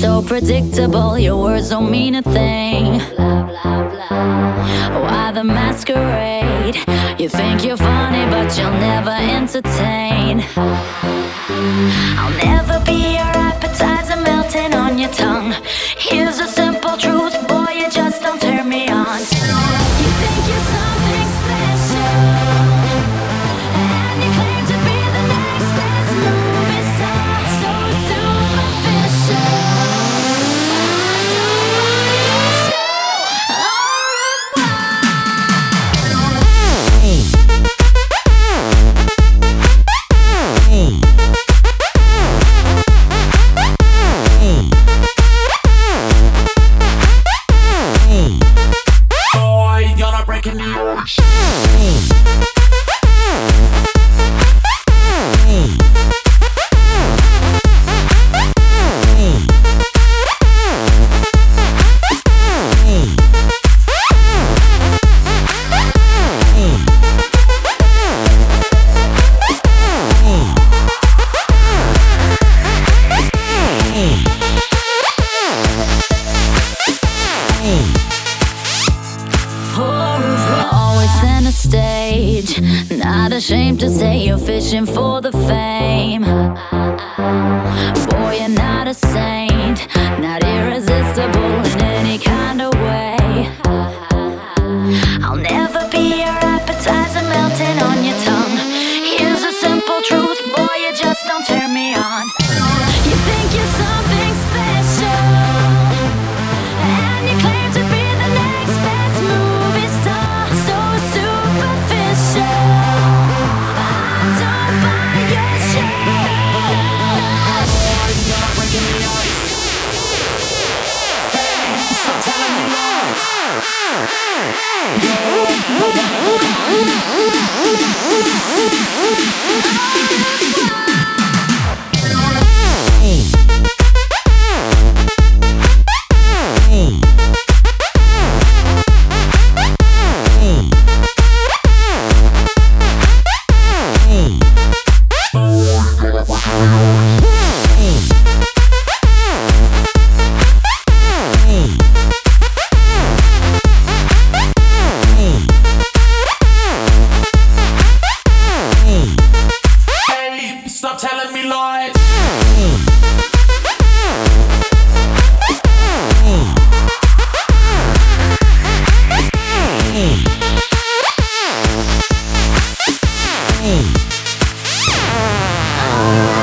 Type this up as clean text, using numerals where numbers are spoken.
so predictable, your words don't mean a thing. Why the masquerade? You think you're funny, but you'll never entertain. I'll never be your appetizer melting on your tongue. Here's a simple truth, boy, you just don't turn me on. You think you're something special, and you claim to be the next best movie star. So superficial. Not ashamed to say you're fishing for the fame. Boy, you're not a saint, not irresistible in any kind of way. I'll never be your appetizer melting on your tongue. Here's a simple truth, boy, you just don't turn me on. You think you're something special, and you claim to be the next best movie star. So superficial. Stop telling me lies. Oh.